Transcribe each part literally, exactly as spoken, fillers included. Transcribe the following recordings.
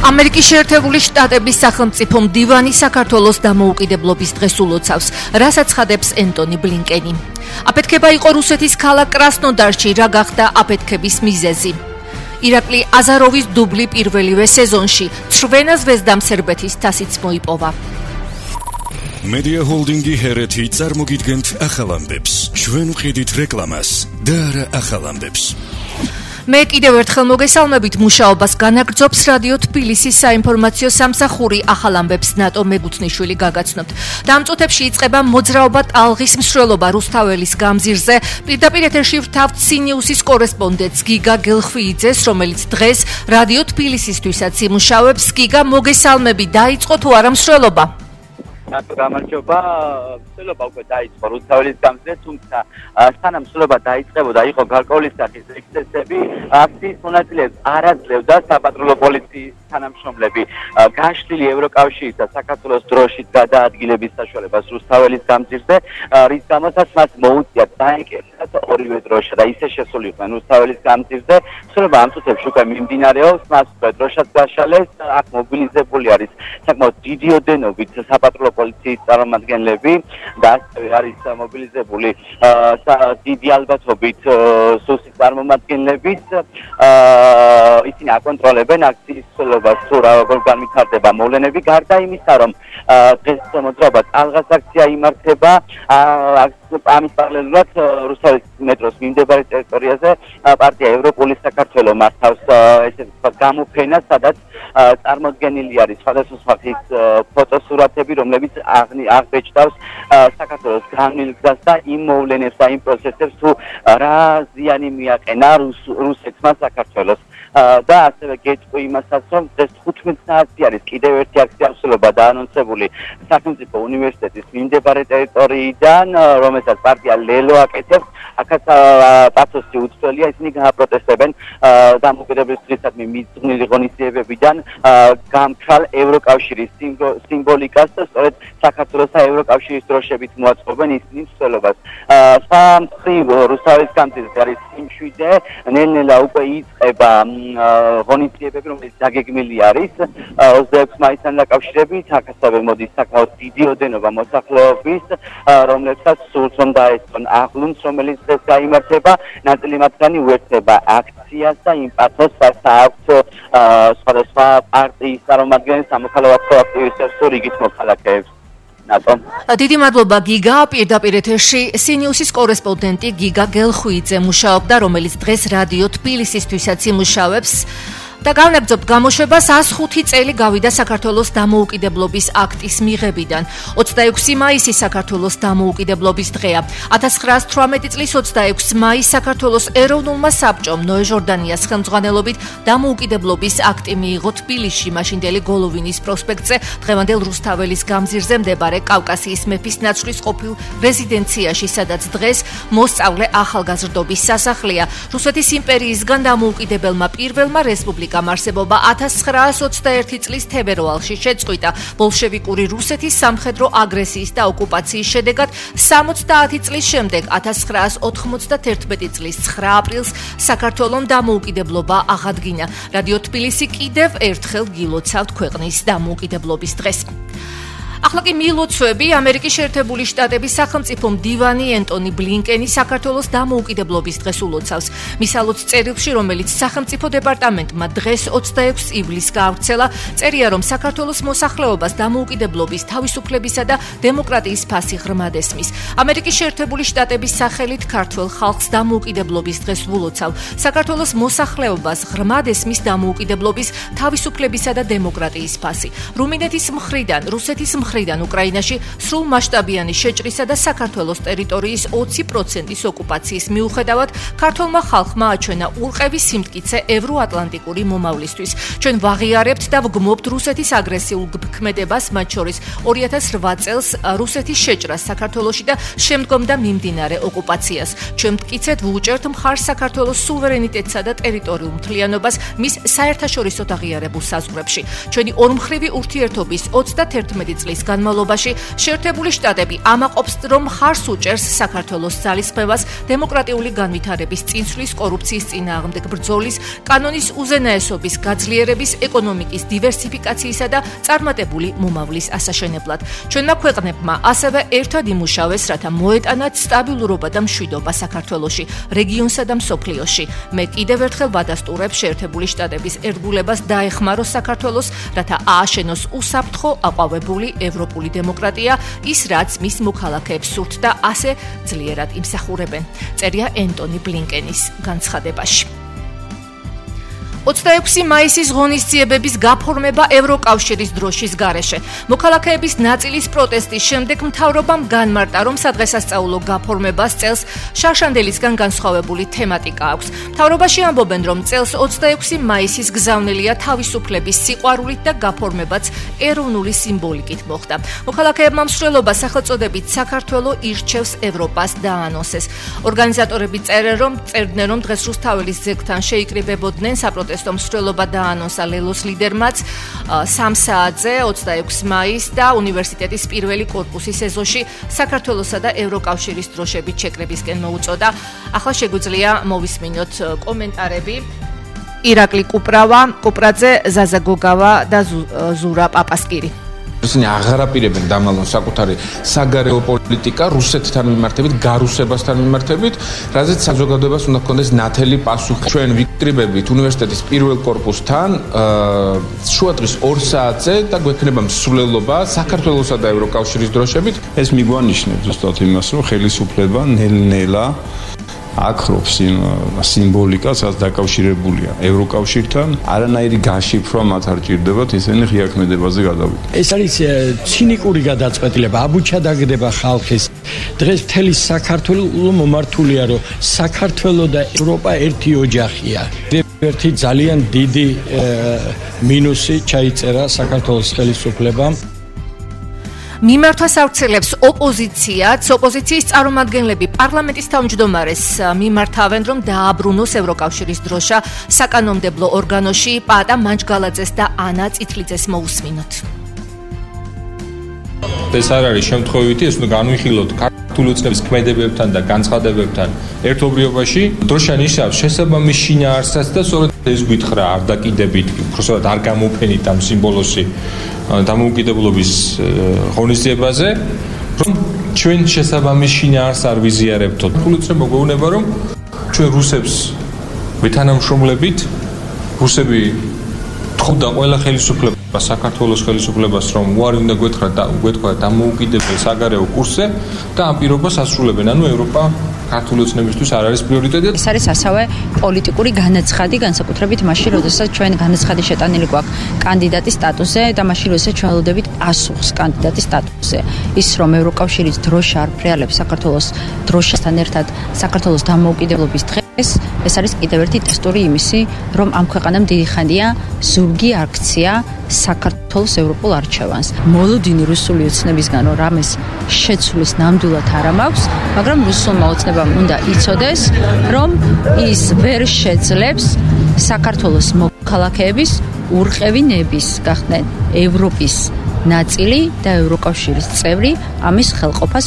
ამერიკის შეერთებული შტატების სახელმწიფო მდივანი საქართველოს დამოუკიდებლობის დღეს ულოცავს, რასაც ხადებს ენტონი ბლინკენი. აფეთქება იყო რუსეთის ქალაქ კრასნოდარში, რა გახდა აფეთქების მიზეზი. ირაკლი აზაროვის დუბლი პირველივე სეზონში, ცრვენა ზვეზდამ სერბეთის თასიც მოიპოვა. Media Holdingi ჰერეთი წარმოგიდგენთ ახალ ამბებს. ჩვენ ვხედით რეკლამას და არა ახალ ამბებს. მე კიდევ ერთხელ მოგესალმებით, მუშაობას განაგრძობს რადიო თბილისის საინფორმაციო სამსახური. ახალ ამბებს ნატო მეგუთნიშვილი გაგაცნობთ. დაამტ წუთებში იწყება მოძრაობა ტალღის მსვლელობა რუსთაველის გამზირზე. პირდაპირ ეთერში ვთავთ სინიუსის კორესპონდენტს გიგა გელხვიიძეს, რომელიც დღეს რადიო თბილისისთვისაც იმუშავებს. გიგა, მოგესალმები, დაიწყო თუ არა მსვლელობა? ნატო გამარჯობა, მსვლელობა უკვე დაიწყო რუსთაველის გამზირზე, თუმცა სანამ მსვლელობა დაიწყებოდა, იყო გარკვეული სახის ექსცესები, აქციის მონაწილეებს არ აძლევდა საპატრულო პოლიციის თანამშრომლები გაშლილი ევროკავშირის და საქართველოს დროშის გადაადგილების საშუალებას რუსთაველის გამზირზე, რის გამოც მას მოუწია დაეკეთათ ორივე დროშა და ისე შესულიყვნენ რუსთაველის გამზირზე. მსვლელობა ამ წუთებში უკვე მიმდინარეობს, მას უკვე დროშაც გაშალეს, აქ მობილიზებული არის საკმაოდ დიდი ოდენობით საპატრულო პოლიციის წარმომადგენლები და ასევე არის მობილიზებული დიდი ალბათობით სუსის წარმომადგენლებიც. ისინი აკონტროლებენ აქციის მსვლელობას, თუ როგორ განვითარდება მოვლენები, გარდა იმისა, რომ დღეს მოძრაობა ტალღას აქცია იმართება, ამის პარალელურად რუსთაველის მეტროს მიმდებარე ტერიტორიაზე პარტია ევროპული საქართველო მართავს ესე ვთქვათ გამოფენას, სადაც წარმოდგენილი არის სხვადასხვა სახის ფოტოსურათები, რომლებიც აღბეჭდავს საქართველოს განვლილგზას და იმ მოვლენებს და იმ პროცესებს, თუ რა ზიანი მიაყენა რუსეთმა საქართველოს. და ასევე გეტყვი იმასაც, რომ დღეს თხუთმეტ საათი არის კიდევ ერთი აქცია მსვლელობა დაანონსებული სახელმწიფო უნივერსიტეტის მიმდებარე ტერიტორიიდან, რომელსაც პარტია ლელო აკეთებს. აქაც პათოსი უცვლელია, ისინი გააპროტესტებენ დამოუკიდებლობის დღისადმი მიძღვნილი ღონისძიებებიდან გამქრალ ევროკავშირის სიმბოლიკას და სწორედ საქართველოს და ევროკავშირის დროშებით მოაწყობენ ისინი მსვლელობას. სხვა მხრივ რუსთაველის გამზირზე არის სიმშვიდე, ნელ-ნელა უკვე იწყება ღონისძიებები, რომელიც დაგეგმილი არის ოცდაექვსი მაისთან დაკავშირებით. აქ მოდის საკმაოდ დიდი ოდენობა მოსახლეობის, რომლებსაც სურს რომ დაესწრონ აღლუმს, რომელიც დღეს გაიმართება. ნაწილი მათგანი უერთდება აქციას და იმ პათოსს, რაც აქვს სხვადასხვა პარტიის წარმომადგენლებს, სამოქალაქო აქტივისტებს თუ რიგით მოქალაქეებს. დიდი მადლობა გიგა. პირდაპირ ეთერში სინიუსის კორესპონდენტი გიგა გელხვიიძე მუშაობდა, რომელიც დღეს რადიო თბილისისთვისაც იმუშავებს. და განაგრძობთ გამოშვებას. ას ხუთი წელი გავიდა საქართველოს დამოუკიდებლობის აქტის მიღებიდან. ოცდაექვსი მაისი საქართველოს დამოუკიდებლობის დღეა. ათას ცხრაასი თვრამეტი წლის ოცდაექვსი მაისს საქართველოს ეროვნულმა საბჭომ ნოე ჟორდანიას ხელმძღვანელობით დამოუკიდებლობის აქტი მიიღო თბილისში, მაშინდელი გოლოვინის პროსპექტზე, დღევანდელ რუსთაველის გამზირზე მდებარე კავკასიის მეფის ნაცვლის ყოფილ რეზიდენციაში, სადაც დღეს მოსწავლე ახალგაზრდობის სასახლეა. რუსეთის იმპერიისგან დამოუკიდებელმა პირველმა რესპუბლიკამ არსებობა ათას ცხრაასი ოცდაერთი წლის თებერვალში შეწყვიტა. ბოლშევიკური რუსეთის სამხედრო აგრესიის და ოკუპაციის შედეგად სამოცდაათი წლის შემდეგ ათას ცხრაასი ოთხმოცდაერთი წლის ცხრა აპრილს საქართველომ დამოუკიდებლობა აღადგინა. რადიო თბილისი კიდევ ერთხელ გილოცავთ ქვეყნის დამოუკიდებლობის დღეს. ახლა კი მილოცვები. ამერიკის შეერთებული შტატების სახელმწიფო მდივანი ენტონი ბლინკენი საქართველოს დამოუკიდებლობის დღეს ულოცავს. მის ალოც წერილში, რომელიც სახელმწიფო დეპარტამენტმა დღეს ოცდაექვსი ივლისს გაავრცელა, წერია, რომ საქართველოს მოსახლეობას დამოუკიდებლობის, თავისუფლებისა და დემოკრატიის ფასი ღრმად ესმის. ამერიკის შეერთებული შტატების სახელით ქართველ ხალხს დამოუკიდებლობის დღეს ულოცავ. საქართველოს მოსახლეობას ღრმად ესმის დამოუკიდებლობის, თავისუფლებისა და დემოკრატიის ფასი. რუმინეთის მხრიდან, რუსეთის მხრიდან უკრაინაში სრულ მასშტაბიანი შეჭრისა და საქართველოს ტერიტორიის ოცი პროცენტის ოკუპაციის მიუხედავად, ქართველმა ხალხმა აჩვენა ურყევი სიმტკიცე ევროატლანტიკური მომავლისთვის. ჩვენ ვაღიარებთ და ვგმობთ რუსეთის აგრესიულ ქმედებას, მათ შორის ორი ათას რვა წელს რუსეთის შეჭრას საქართველოში და შემდგომ და მიმდინარე ოკუპაციას. ჩვენ მტკიცედ ვუჭერთ მხარს საქართველოს სუვერენიტეტსა და ტერიტორიულ მთლიანობას მის საერთაშორისოდ აღიარებულ საზღვრებში. ჩვენი ორმხრივი ურთიერთობის ოცდაათერთმეტი წლის წლის განმავლობაში შეერთებული შტატები ამაყობს, რომ ხარს უჭერს საქართველოს ძალისხმევას დემოკრატიული განვითარების წინსვლის, კორუფციის წინააღმდეგ ბრძოლის, კანონის უზენაესობის გაძლიერების, ეკონომიკის დივერსიფიკაციისა და წარმატებული მომავლის ასაშენებლად. ჩვენმა ქვეყნებმა ასევე ერთად იმუშავეს, რათა მოეტანათ სტაბილურობა და მშვიდობა საქართველოში, რეგიონსა და მსოფლიოში. მე კიდევ ერთხელ ვადასტურებ შეერთებული შტატების ერთგულებას დაეხმაროს საქართველოს, რათა ააშენოს უსაფრთხო, აყვავებული ევროპული დემოკრატია, ის რაც მის მოქალაქეებს სურთ და ასე ძლიერად იმსახურებენ. წერია ენტონი ბლინკენის განცხადებაში. ოცდაექვსი მაისის ღონისძიებების გაფორმება ევროკავშირის დროშის გარეშე. მოქალაქეების ნაწილის პროტესტის შემდეგ მთავრობამ განმარტა, რომ სადღესასწაულო გაფორმებას წელს შარშანდელისგან განსხვავებული თემატიკა აქვს. მთავრობაში ამბობენ, რომ წელს ოცდაექვსი მაისის გზავნილია თავისუფლების სიყვარულით და გაფორმებაც ეროვნული სიმბოლიკით მოხდა. მოქალაქეებმა მსვლელობა სახელწოდებით საქართველო ირჩევს ევროპას დაანონსეს. ორგანიზატორები წერენ, რომ წერდნენ, რომ დღეს რუსთაველის ძეგლთან შეიკრიბებოდნენ საპროტესტო მსვლელობა დაანონსა ლელოს ლიდერმაც სამ საათზე ოცდაექვსი მაისს და უნივერსიტეტის პირველი კორპუსის ეზოში საქართველოსა და ევროკავშირის დროშების შეკრებისკენ მოუწოდა. ახლა შეგვიძლია მოვისმინოთ კომენტარები. ირაკლი კუპრავა, კუპრაძე, ზაზა გოგავა და ზურა პაპასკირი. ისინი აღარ აპირებენ დამალონ საკუთარი საგარეო პოლიტიკა რუსეთთან მიმართებით, გარუსებასთან მიმართებით, რაზეც საზოგადოებას უნდა ჰქონდეს ნათელი პასუხი. ჩვენ ვიკრიბებით უნივერსიტეტის პირველ კორპუსთან შუადღის ორ საათზე და გვექნება მსვლელობა საქართველოსა და ევროკავშირის დროშებით. ეს მიგვანიშნებს ზუსტად იმას, რომ ხელისუფლება ნელ-ნელა აკრობს იმ სიმბოლიკას, რაც დაკავშირებულია ევროკავშირთან. არანაირი გაშიფრვა მათ არ ჭირდებათ, ისინი ღიაქმედებაზე გადავიდნენ. ეს არის ცინიკური გადაწყვეტილება, აბუჩა დაგდება ხალხის. დღეს მთელი საქართველო მომართულია, რომ საქართველო და ევროპა ერთი ოჯახია. ერთი ძალიან დიდი მინუსი ჩაიწერა საქართველოს ხელისუფლებამ. მიმართვას ავრცელებს ოპოზიციაც. ოპოზიციის წარმომადგენლები პარლამენტის თავმჯდომარეს მიმართავენ, რომ დააბრუნოს ევროკავშირის დროშა საკანონმდებლო ორგანოში. პაატა მანჯგალაძეს და ანა წითლიძეს მოусმინოთ. ეს არ არის შემთხვევითი, ეს უნდა განვიხილოთ ქართული უწყების ქმედებებთან და განცხადებებთან ერთობლიობაში. დროშა ნიშნავს შესაბამის შინაარსსაც და სწორედ ეს გითხრა არ დაკიდებით, უბრალოდ არ გამოფენით ამ სიმბოლოსი დამოუკიდებლობის ღონისძიებაზე, რომ ჩვენ შესაბამის შინაარსს არ ვიზიარებთ. ქართული უწყება გვეუბნება, რომ ჩვენ რუსებს ვეთანამშრომლებით, რუსები თხოვდა ყველა ხელისუფლებას, საქართველოს ხელისუფლებას, რომ უარი უნდა გვეთხრა და გვეთქვა დამოუკიდებელ საგარეო კურსზე და ამ პირობას ასრულებენ. ანუ ევროპა ქართული ოცნებისთვის არ არის პრიორიტეტი. ეს არის ასევე პოლიტიკური განაცხადი, განსაკუთრებით მაშინ, როდესაც ჩვენ განაცხადი შეტანილი გვაქვს კანდიდატის სტატუსზე და მაშინ, როდესაც ჩვენ ველოდებით პასუხს კანდიდატის სტატუსზე. ის რომ ევროკავშირის დროშა არ ფრიალებს საქართველოს დროშასთან ერთად საქართველოს დამოუკიდებლობის დღეს, ეს არის კიდევ ერთი ტესტური იმისი, რომ ამ ქვეყანამ დიდი ხანია ზურგი აქცია საქართველოს ევროპულ არჩევანს. მოლოდინი რუსული ოცნებისგან რომ რამეს შეცვლის ნამდვილად არ მაქვს, მაგრამ რუსულმა ოცნებამ უნდა იცოდეს, რომ ის ვერ შეძლებს საქართველოს მოქალაქეების ურყევინების გახდნენ ევროპის ნაწილი და ევროკავშირის წევრი ამის ხელყოფას.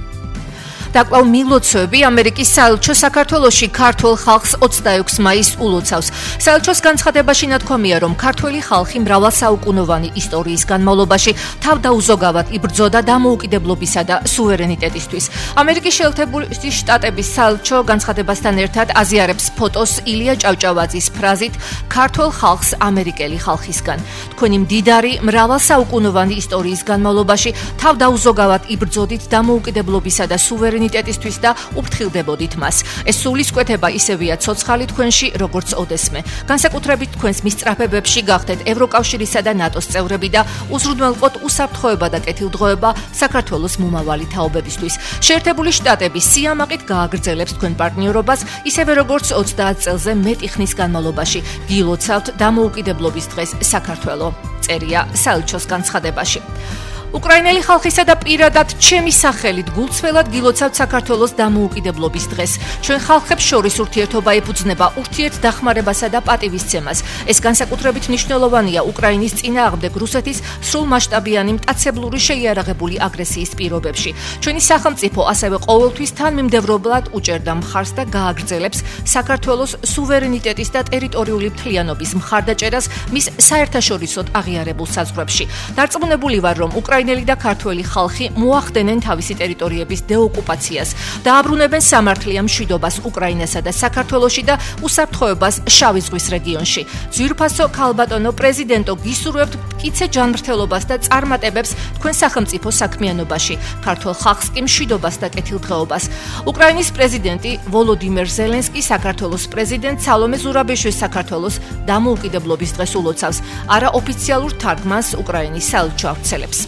დაკლავ მილოცვები ამერიკის საელჩო საქართველოში ქართულ ხალხს ოცდაექვსი მაისს ულოცავს. საელჩოს განცხადებაში ნათქვამია, რომ ქართველი ხალხი მრავალსაუკუნოვანი ისტორიის განმავლობაში თავდაუზოგავად იბრძოდა დამოუკიდებლობისა და სუვერენიტეტისთვის. ამერიკის შეერთებული შტატების საელჩო განცხადებასთან ერთად აზიარებს ფოტოს ილია ჭავჭავაძის ფრაზით ქართულ ხალხს ამერიკელი ხალხისგან. თქვენი მდიდარი მრავალსაუკუნოვანი ისტორიის განმავლობაში თავდაუზოგავად იბრძოდით დამოუკიდებლობისა და სუვერენიტეტისთვის და უფრთხილდებოდით მას. ეს სულისკვეთება ისევია ცოცხალი თქვენში, როგორც ოდესმე. განსაკუთრებით თქვენს მისწრაფებებში გახდეთ ევროკავშირისა და ნატოს წევრები და უზრუნველყოთ უსაფრთხოება და კეთილდღეობა საქართველოს მომავალი თაობებისთვის. შეერთებული შტატები სიამაყით გააგრძელებს თქვენ პარტნიორობას, ისევე როგორც ოცდაათ წელზე მეტი ხნის განმავლობაში. გილოცავთ დამოუკიდებლობის დღეს საქართველო. წერია საელჩოს განცხადებაში. უკრაინელი ხალხისა და პირადად ჩემი სახელით გულწრფელად გილოცავთ საქართველოს დამოუკიდებლობის დღეს. ჩვენ ხალხებს შორის ურთიერთობა ეფუძნება ურთიერთ დახმარებასა და პატივისცემას. ეს განსაკუთრებით მნიშვნელოვანია უკრაინის წინააღმდეგ რუსეთის სრულმასშტაბიანი მტაცებლური შეიარაღებული აგრესიის პირობებში. ჩვენი სახელმწიფო ასევე ყოველთვის თანმიმდევრულად უჭერდა მხარს და გააგრძელებს საქართველოს სუვერენიტეტის და ტერიტორიული მთლიანობის მხარდაჭერას მის საერთაშორისოდ აღიარებულ საზღვრებში. დარწმუნებული ვარ, რომ უკრაინელი და ქართველი ხალხი მოახდენენ თავისი ტერიტორიების დეოკუპაციას, დააბრუნებენ სამართლიან მშვიდობას უკრაინასა და საქართველოში და უსაფრთხოებას შავი ზღვის რეგიონში. ძვირფასო ქალბატონო პრეზიდენტო, გისურვებთ მტკიცე ჯანმრთელობას და წარმატებებს თქვენ სახელმწიფო საქმიანობაში. ქართულ ხალხს კი მშვიდობას და კეთილდღეობას. უკრაინის პრეზიდენტი ვოლოდიმერ ზელენსკი საქართველოს პრეზიდენტ სალომე ზურაბიშვილს საქართველოს დამოუკიდებლობის დღეს ულოცავს. არაოფიციალურ თარგმანს უკრაინის საელჩო ავრცელებს.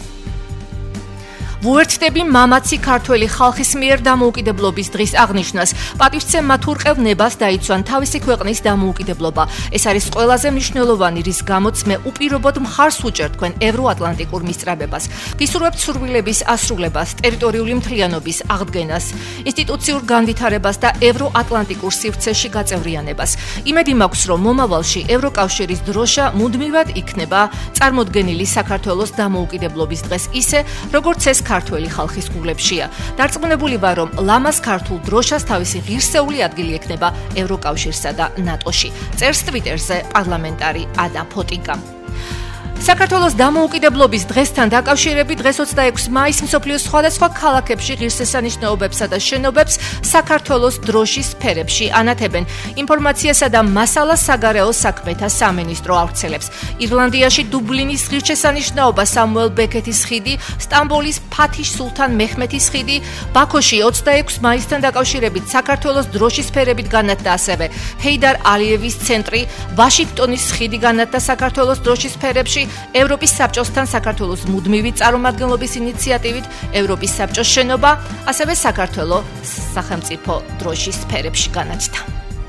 ვუერთდები მამაცი ქართველი ხალხის მიერ დამოუკიდებლობის დღის აღნიშვნას. პატივცემ მათ ურყევნებას დაიცვან თავისი ქვეყნის დამოუკიდებლობა. ეს არის ყველაზე მნიშვნელოვანი, რის გამოც მე უპირობოდ მხარს ვუჭერ თქვენ ევროატლანტიკურ მისწრაფებას. გისურვებთ სურვილების ასრულებას, ტერიტორიული მთლიანობის აღდგენას, ინსტიტუციურ განვითარებას და ევროატლანტიკურ სივრცეში გაწევრიანებას. იმედი მაქვს, რომ მომავალში ევროკავშირის დროშა მუდმივად იქნება წარმოდგენილი საქართველოს დამოუკიდებლობის დღეს ისე, როგორც ეს ქართველი ხალხის გულებშია. დარწმუნებული ვარ, რომ ლამაზ ქართულ დროშას თავისი ღირსეული ადგილი ექნება ევროკავშირსა და ნატოში. წერს ტვიტერზე პარლამენტარი ადა ფოტიკა. საქართველოს დამოუკიდებლობის დღესთან დაკავშირებით დღეს ოცდაექვსი მაისს მსოფლიოს სხვადასხვა ქალაქებში ღირსშესანიშნაობებსა და შენობებს საქართველოს დროშის სფერებში ანათებენ. ინფორმაციასა და მასალას საგარეო საქმეთა სამინისტრო ავრცელებს. ირლანდიაში დუბლინის ღირსშესანიშნაობა სამუელ ბეკეთის ხიდი, სტამბოლის ფათიშ სულთან მეჰმეთის ხიდი, ბაქოში ოცდაექვსი მაისთან დაკავშირებით საქართველოს დროშის სფერებით განათდა ასევე ჰეიდარ ალიევის ცენტრი, ვაშინგტონის ხიდი განათდა საქართველოს დროშის სფერებში. ევროპის საბჭოსთან საქართველოს მუდმივი წარმომადგენლობის ინიციატივით ევროპის საბჭოს შენობა, ასევე საქართველოს სახელმწიფო დროშის სფერებში განათდა.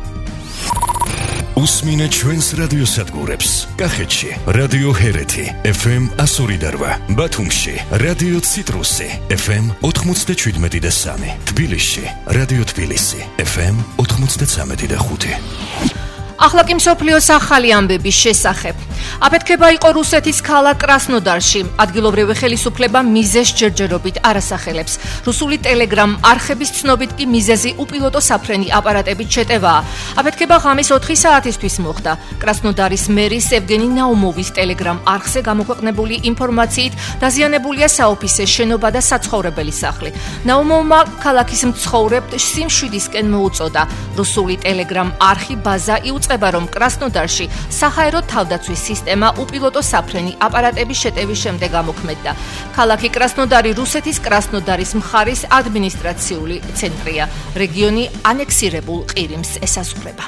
უსმინე ჩვენს რადიოსადგურებს. კახეთში რადიო ჰერეთი ეფ ემ εκατო ორი და რვა, ბათუმში რადიო ციტრუსი ეფ ემ ოთხმოცდაშვიდმეტი და სამი, თბილისში რადიო თბილისი ეფ ემ ოთხმოცდაცამეტი და ხუთი. ახლა კი მსოფლიოს ახალი ამბების შესახებ. აფეთქება იყო რუსეთის ქალაქ კრასნოდარში. ადგილობრივი ხელისუფლება მიზეზს ჯერჯერობით არასახელებს. რუსული ტელეგრამ არხების ცნობით კი მიზეზი უპილოტო საფრენი აპარატებით შეტევაა. აფეთქება ღამის ოთხი საათისთვის მოხდა. კრასნოდარის მერის ევგენი ნაუმოვის ტელეგრამ არხზე გამოქვეყნებული ინფორმაციით დაზიანებულია საოფისე შენობა და საცხოვრებელი სახლი. ნაუმოვმა ქალაქის მცხოვრებთ სიმშვიდისკენ მოუწოდა. რუსული ტელეგრამ არხი ბაზა იუწყება, რომ კრასნოდარში საჰაერო თავდაცვის სისტემა უპილოტო საფრენი აპარატების შეტევის შემდეგ ამოქმედდა. ქალაქი კრასნოდარი რუსეთის კრასნოდარის მხარის ადმინისტრაციული ცენტრია. რეგიონი ანექსირებულ ყირიმს ესაზღვრება.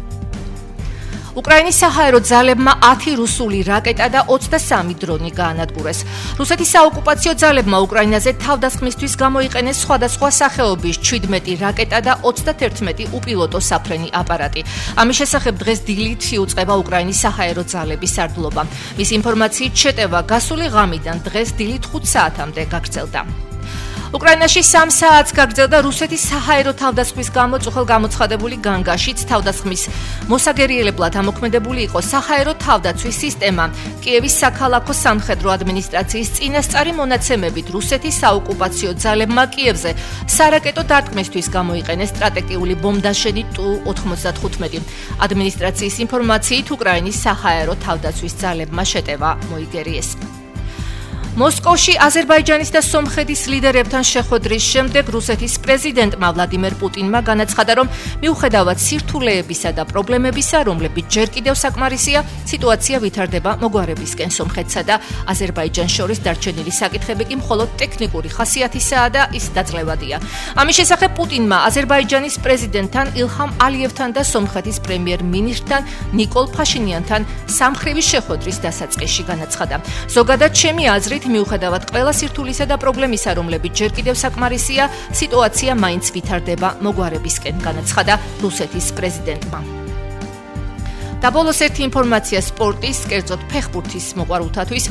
უკრაინის საჰაერო ძალებმა ათი რუსული რაკეტა და ოცდასამი დრონი გაანადგურეს. რუსეთის საოკუპაციო ძალებმა უკრაინაზე თავდასხმისთვის გამოიყენეს სხვადასხვა სახეობის ჩვიდმეტი რაკეტა და ოცდაერთმეტი უპილოტო საფრენი აპარატი. ამის შესახებ დღეს დილით იუწყება უკრაინის საჰაერო ძალების სარდლობა. მის ინფორმაციით შეტევა გასული ღამიდან დღეს დილით ხუთ საათამდე გაგრძელდა. უკრაინაში სამ საათს გაგრძელდა რუსეთის საჰაერო თავდასხმის გამო წუხელ გამოცხადებული განგაშიც თავდასხმის მოსაგერიებლად ამოქმედებული იყო საჰაერო თავდაცვის სისტემა. კიევის საქალაქო სამხედრო ადმინისტრაციის წინასწარი მონაცემებით რუსეთის საოკუპაციო ძალებმა კიევზე სარაკეტო დარტყმისთვის გამოიყენეს სტრატეგიული ბომბდაშენი ტუ ოთხმოცდათხუთმეტი. ადმინისტრაციის ინფორმაციით უკრაინის საჰაერო თავდაცვის ძალებმა შეტევა მოიგერიეს. მოსკოვში აზერბაიჯანის და სომხეთის ლიდერებთან შეხვედრის შემდეგ რუსეთის პრეზიდენტმა ვლადიმერ პუტინმა განაცხადა, რომ მიუხედავად სირთულეებისა და პრობლემებისა, რომლებიც ჯერ კიდევ საკმარისია, სიტუაცია ვითარდება მოგვარებისკენ სომხეთსა და აზერბაიჯანს შორის დარჩენილი საკითხები კი მხოლოდ ტექნიკური ხასიათისაა და ის დაძლევადია. ამის შესახებ პუტინმა აზერბაიჯანის პრეზიდენტთან ილჰამ ალიევთან და სომხეთის პრემიერ-მინისტრთან ნიკოლ ფაშინიანთან სამხრივი შეხვედრის დასაწყისში განაცხადა. ზოგადად ჩემი აზრით მიუხედავად ყველა სირთულისა და პრობლემისა, რომლებიც ჯერ კიდევ საკმარისია, სიტუაცია მაინც ვითარდება მოგვარებისკენ, განაცხადა რუსეთის პრეზიდენტმა. და ბოლოს ერთი ინფორმაცია სპორტის, კერძოდ ფეხბურთის მოყვარულთათვის.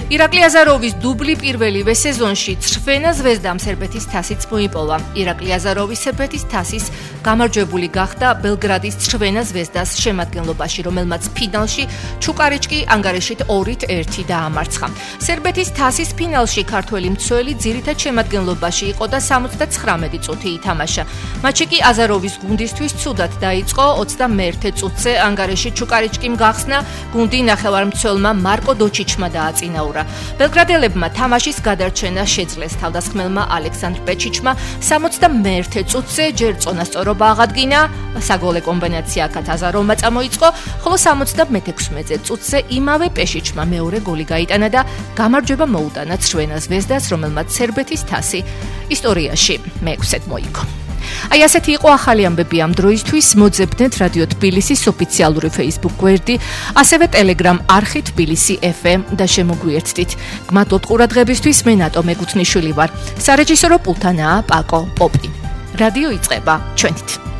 ირაკლი აზაროვის დუბლი პირველივე სეზონში ცრვენა ზვესდამ სერბეთის თასიც მოიპოვა. ირაკლი აზაროვი სერბეთის თასის გამარჯვებული გახდა ბელგრადის ცრვენა ზვესდას შემადგენლობაში, რომელმაც ფინალში ჩუკარიჩკი ანგარიშით ორით ერთი დაამარცხა. სერბეთის თასის ფინალში ქართველი მცველი ძირითად შემადგენლობაში იყო და სამოცდაცხრამეტი წუთი ითამაშა. მატჩი კი აზაროვის გუნდისთვის ცუდად დაიწყო, ოცდამეერთე წუთზე ანგარიში ჩუკარიჩკიმ გახსნა, გუნდი ნახევარმცველმა მარკო დოჩიჩმა დააწინაურა. ბელგრადელებმა თამაშის გადარჩენა შეძლეს, თავდასხმელმა ალექსანდრ პეჩიჩმა სამოცდამეერთე წუთზე ჯერ წონასწორობა აღადგინა, საგოლე კომბინაცია აქაც აზაროვმა წამოიწყო, ხოლო სამოცდამეექვსმეტე წუთზე იმავე პეშიჩმა მეორე გოლი გაიტანა და გამარჯვება მოუტანა ცრვენა ზვესდას, რომელმაც სერბეთის თასი ისტორიაში მეექვსედ მოიგო. Აი ასეთი იყო ახალი ამბები ამ დროისთვის. მოძებნეთ რადიო თბილისის ოფიციალური Facebook გვერდი, ასევე Telegram არხი თბილისი ეფ ემ და შემოგვიერთდით. გმადლობთ ყურადღებისთვის, მე ნატო მეგუთნიშვილი ვარ. სარეჟისორო პულტანაა პაკო პოპი. რადიო იწყება ჩვენით.